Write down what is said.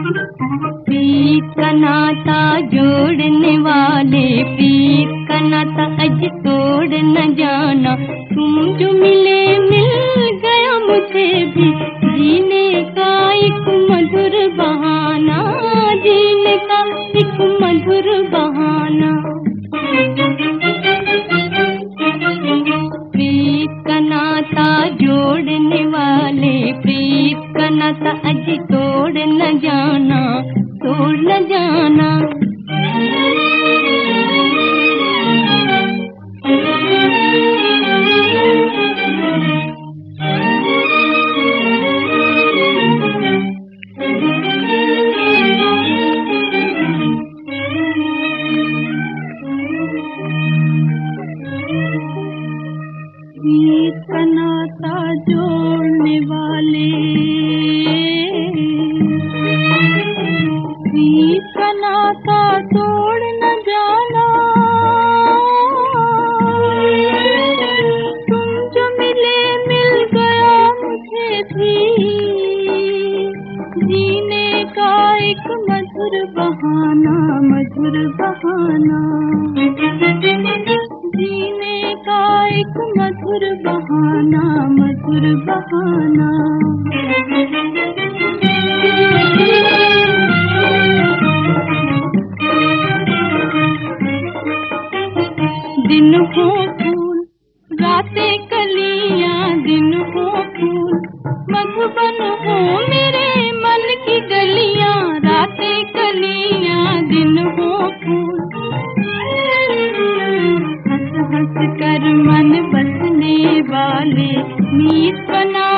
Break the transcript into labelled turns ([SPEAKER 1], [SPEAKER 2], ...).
[SPEAKER 1] प्रीत का नाता जोड़ने वाले, प्रीत का नाता अज तोड़ न जाना। तुम जो मिले मिल गया मुझे भी, जीने का एक मधुर बहाना, जीने का एक मधुर बहाना। प्रीत का नाता जोड़ने वाले, प्रीत का नाता अज तोड़ न जाना, तोड़ न जाना। प्रीत का नाता जोड़ने वाले, प्रीत का नाता तोड़ न जाना। तुम जो मिले मिल गया मुझे भी, जीने का एक मधुर बहाना, मधुर बहाना। जीने का एक मधुर बहाना, मधुर बहाना। दिन हो फूल रातें कलियां, दिन हो फूल मधुबन हो मेरे मन की गलियां, रातें कलियां दिन हो फूल। हंस हंस कर मन बसने वाले, मीत बना